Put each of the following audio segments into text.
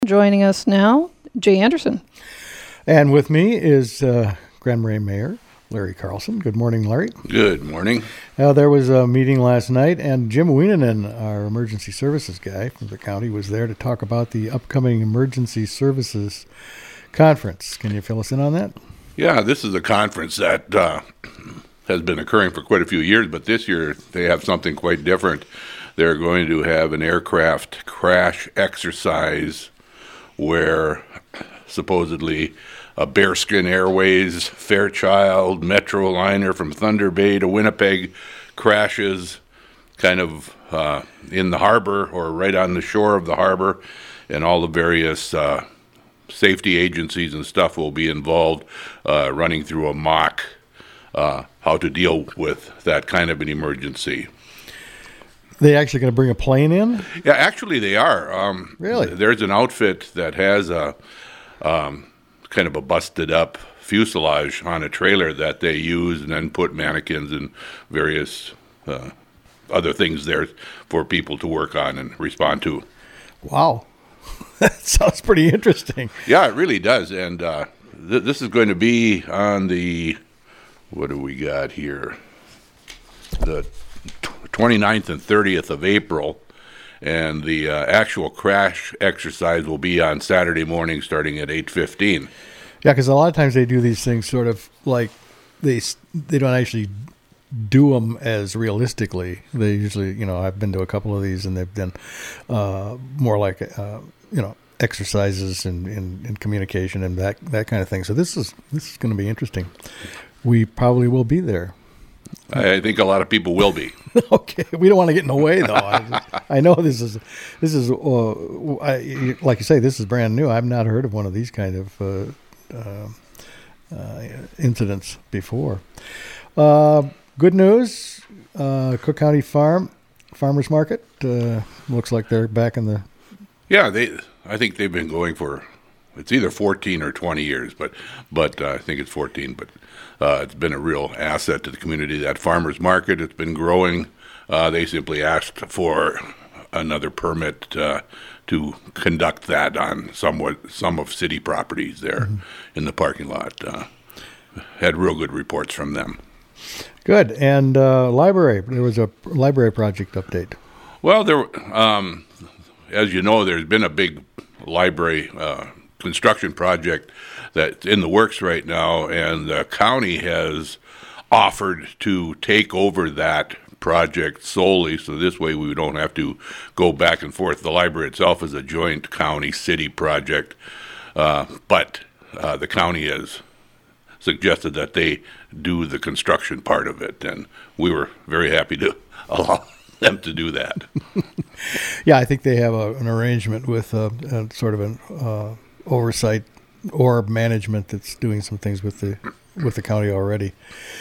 Joining us now, Jay Anderson. And with me is Grand Marais Mayor Larry Carlson. Good morning, Larry. Good morning. There was a meeting last night, and Jim Wienanen, our emergency services guy from the county, was there to talk about the upcoming emergency services conference. Can you fill us in on that? Yeah, this is a conference that has been occurring for quite a few years, but this year they have something quite different. They're going to have an aircraft crash exercise where supposedly a Bearskin Airways, Fairchild, Metroliner from Thunder Bay to Winnipeg crashes kind of in the harbor or right on the shore of the harbor, and all the various safety agencies and stuff will be involved running through a mock how to deal with that kind of an emergency. They actually going to bring a plane in? Yeah, actually they are. Really? There's an outfit that has a kind of a busted up fuselage on a trailer that they use and then put mannequins and various other things there for people to work on and respond to. Wow. That sounds pretty interesting. Yeah, it really does. And this is going to be on the, what do we got here? The 29th and 30th of April, and the actual crash exercise will be on Saturday morning starting at 8:15. Yeah, because a lot of times they do these things sort of like they don't actually do them as realistically. They usually, I've been to a couple of these, and they've done more like, exercises in communication and that kind of thing. So this is going to be interesting. We probably will be there. I think a lot of people will be. Okay, we don't want to get in the way, though. I know this is like you say, this is brand new. I've not heard of one of these kind of incidents before. Good news, Cook County Farmers Market looks like they're back in the. Yeah, I think they've been going for, it's either 14 or 20 years, but I think it's 14. But it's been a real asset to the community. That farmers market, it's been growing. They simply asked for another permit to conduct that on some of city properties there in the parking lot. Had real good reports from them. Good. And library, there was a library project update. Well, as you know, there's been a big library construction project that's in the works right now, and the county has offered to take over that project solely, so this way we don't have to go back and forth. The library itself is a joint county-city project, but the county has suggested that they do the construction part of it, and we were very happy to allow them to do that. Yeah, I think they have an arrangement with sort of an oversight or management that's doing some things with the county already.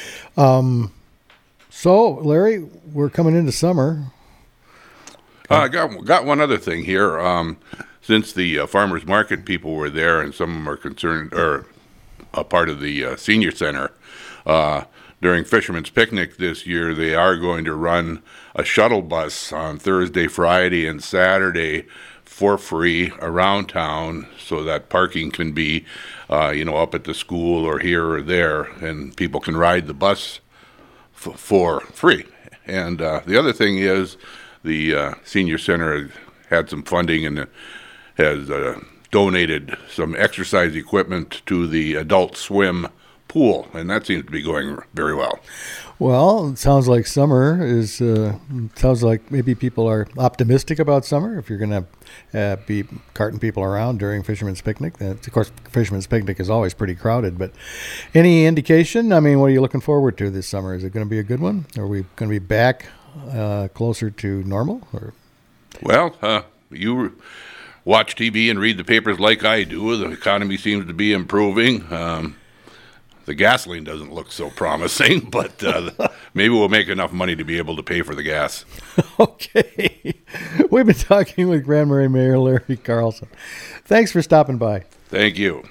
So, Larry, we're coming into summer. I got one other thing here. Since the farmers market people were there, and some of them are concerned or a part of the senior center, during Fisherman's Picnic this year, they are going to run a shuttle bus on Thursday, Friday, and Saturday for free around town, so that parking can be, up at the school or here or there, and people can ride the bus for free. And the other thing is the senior center had some funding and has donated some exercise equipment to the adult swim pool, and that seems to be going very well. Well, it sounds like summer is. Sounds like maybe people are optimistic about summer. If you're going to be carting people around during Fisherman's Picnic, of course, Fisherman's Picnic is always pretty crowded. But any indication? I mean, what are you looking forward to this summer? Is it going to be a good one? Are we going to be back closer to normal? Or? Well, you watch TV and read the papers like I do. The economy seems to be improving. The gasoline doesn't look so promising, but maybe we'll make enough money to be able to pay for the gas. Okay. We've been talking with Grand Marais Mayor Larry Carlson. Thanks for stopping by. Thank you.